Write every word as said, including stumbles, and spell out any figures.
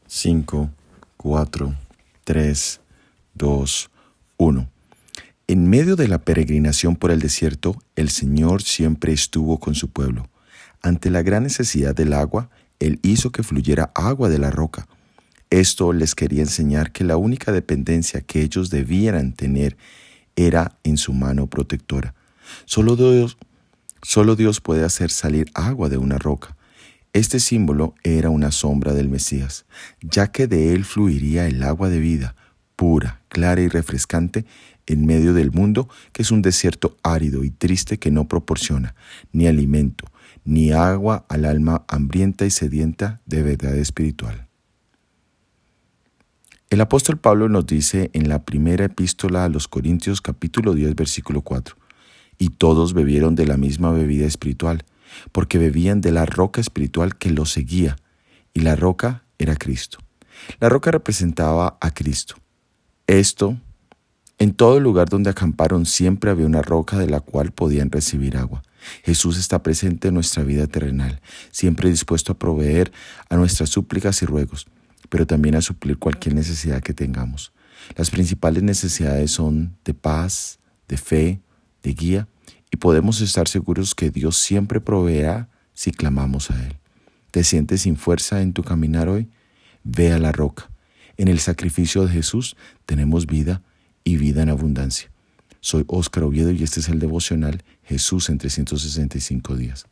cinco, cuatro, tres, dos, uno. En medio de la peregrinación por el desierto, el Señor siempre estuvo con su pueblo. Ante la gran necesidad del agua, Él hizo que fluyera agua de la roca. Esto les quería enseñar que la única dependencia que ellos debieran tener era en su mano protectora. Solo Dios, solo Dios puede hacer salir agua de una roca. Este símbolo era una sombra del Mesías, ya que de él fluiría el agua de vida, pura, clara y refrescante, en medio del mundo que es un desierto árido y triste que no proporciona ni alimento, ni agua al alma hambrienta y sedienta de verdad espiritual. El apóstol Pablo nos dice en la primera epístola a los Corintios capítulo diez versículo cuatro, y todos bebieron de la misma bebida espiritual, porque bebían de la roca espiritual que los seguía, y la roca era Cristo. La roca representaba a Cristo. Esto, en todo lugar donde acamparon siempre había una roca de la cual podían recibir agua. Jesús está presente en nuestra vida terrenal, siempre dispuesto a proveer a nuestras súplicas y ruegos, pero también a suplir cualquier necesidad que tengamos. Las principales necesidades son de paz, de fe, de guía, y podemos estar seguros que Dios siempre proveerá si clamamos a Él. ¿Te sientes sin fuerza en tu caminar hoy? Ve a la roca. En el sacrificio de Jesús tenemos vida y vida en abundancia. Soy Óscar Oviedo y este es el devocional Jesús en trescientos sesenta y cinco días.